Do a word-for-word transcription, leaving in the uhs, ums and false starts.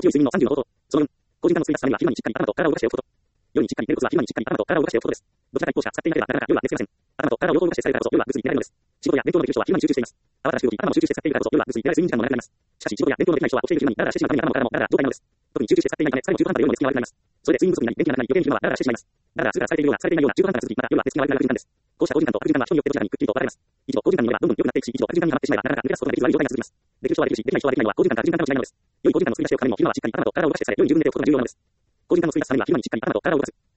強い睡眠のさんじゅうの方法。そのよん、高時間の睡眠が昼間にしっかり頭と体を動かしておくこと。夜にしっかり寝るコツは昼間にしっかり頭と体を動かしておくことです。どちらか一方しか使っていなければなかなか夜は寝つけません。頭と体を両方動かして使えるからこそ夜はぐっすり寝られるのです。仕事や勉強のできる人は昼間に集中しています。慌ただしく動き、頭を集中して使っているからこそ夜はぐっすり寝られ睡眠時間も長くなります。しかし仕事や勉強のできない人は起きている昼間にダラダラしてしまうために頭も体もダラダラ状態なのです。特に集中して使っていないため、最後中途半端で夜の寝つきが悪くなります。それで睡眠不足になり、元気がなくなり、余計に昼間はダラダラしてしまいます。ダラダラするからされているような、されていないような中途半端な続き、また夜は寝つきが悪くなる時間です。こうした高時間と悪時間は人によってどちらにくっきりと分かれます。一度高時間によればどんどん良くなっていくし、一度悪時間にはまってしまえばなかなか抜け出すことができず悪い状態が続きます。できる人はできるし、できない人はできないのは高時間から悪時間の違いなのです。良い高時間の作り出しをするためにも昼間はしっかり頭と体を動かしてさえ、良い自分でいておくことが重要なのです。高時間の作り出すためには昼間にしっかり頭と体を動かす。